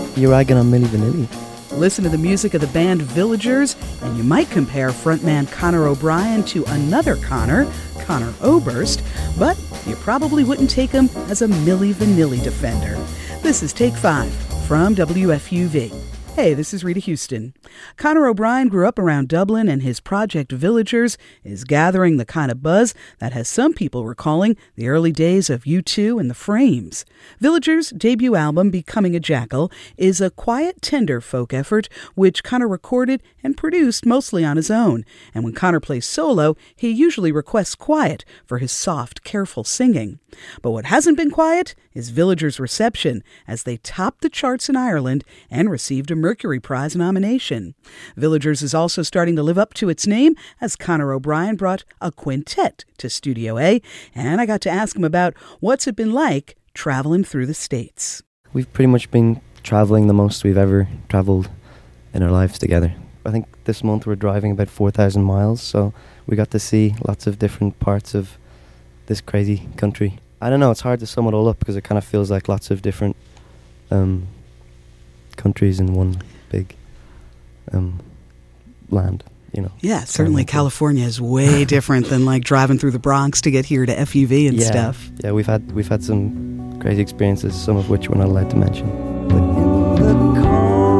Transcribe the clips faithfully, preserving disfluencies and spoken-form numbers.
You're ragging on Milli Vanilli. Listen to the music of the band Villagers, and you might compare frontman Conor O'Brien to another Conor, Conor Oberst, but you probably wouldn't take him as a Milli Vanilli defender. This is Take Five from W F U V. Hey, this is Rita Houston. Conor O'Brien grew up around Dublin, and his project Villagers is gathering the kind of buzz that has some people recalling the early days of U two and the Frames. Villagers' debut album, Becoming a Jackal, is a quiet, tender folk effort which Conor recorded and produced mostly on his own. And when Conor plays solo, he usually requests quiet for his soft, careful singing. But what hasn't been quiet is Villagers' reception, as they topped the charts in Ireland and received a Mercury Prize nomination. Villagers is also starting to live up to its name, as Conor O'Brien brought a quintet to Studio A, and I got to ask him about what's it been like traveling through the States. We've pretty much been traveling the most we've ever traveled in our lives together. I think this month we're driving about four thousand miles, so we got to see lots of different parts of this crazy country. I don't know, it's hard to sum it all up because it kind of feels like lots of different um, countries in one big um, land, you know. Yeah, certainly California is way different than like driving through the Bronx to get here to F U V and yeah, stuff. Yeah, we've had we've had some crazy experiences, some of which we're not allowed to mention. But in the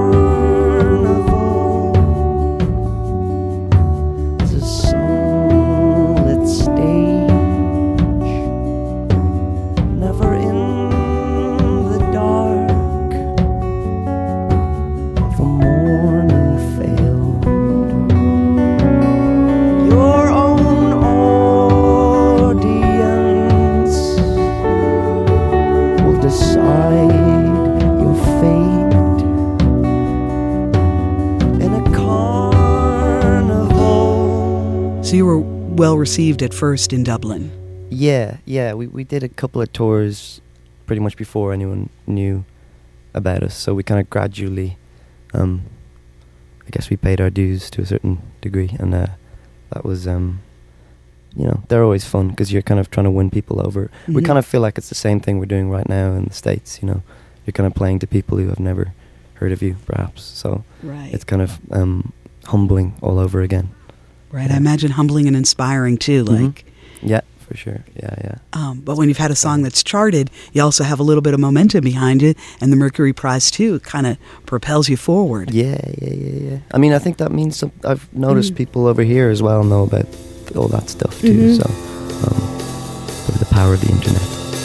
So you were well received at first in Dublin. Yeah, yeah. We, we did a couple of tours pretty much before anyone knew about us. So we kind of gradually, um, I guess we paid our dues to a certain degree. And uh, that was, um, you know, they're always fun because you're kind of trying to win people over. Mm-hmm. We kind of feel like it's the same thing we're doing right now in the States, you know. You're kind of playing to people who have never heard of you, perhaps. So right. It's kind of um, humbling all over again. Right, yeah. I imagine humbling and inspiring too, like. Mm-hmm. Yeah, for sure, yeah, yeah. Um, but when you've had a song that's charted, you also have a little bit of momentum behind it, and the Mercury Prize too kind of propels you forward. Yeah, yeah, yeah, yeah. I mean, I think that means some, I've noticed mm. people over here as well know about all that stuff too, mm-hmm. so um, with the power of the internet.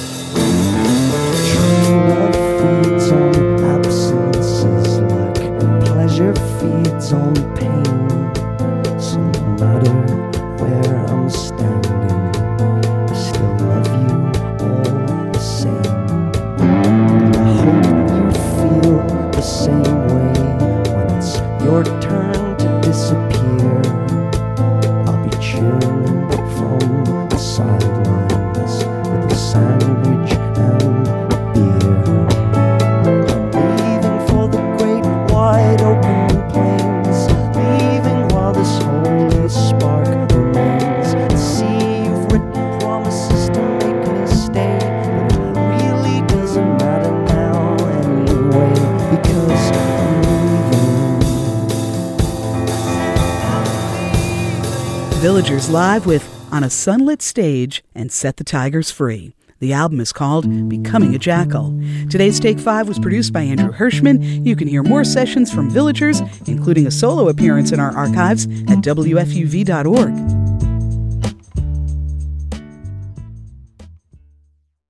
True love feeds on absences like pleasure feeds on pain. So no matter where I'm standing, I still love you all the same. And I hope you feel the same way when it's your turn to disappear. I'll be cheering from the sidelines with a sandwich and a beer. I'm leaving for the great wide open plains, leaving while this holy spark remains. I see you've written promises to make me stay, but it really doesn't matter now anyway, because I'm leaving. Villagers live with On a Sunlit Stage and Set the Tigers Free. The album is called Becoming a Jackal. Today's Take Five was produced by Andrew Hirschman. You can hear more sessions from Villagers, including a solo appearance in our archives at W F U V dot org.